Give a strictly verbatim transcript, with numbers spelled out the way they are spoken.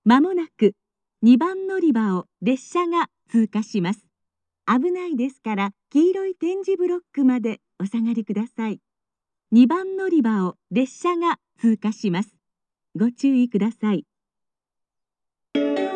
まもなくにばん乗り場を列車が通過します。危ないですから黄色い点字ブロックまでお下がりください。にばん乗り場を列車が通過します。ご注意ください。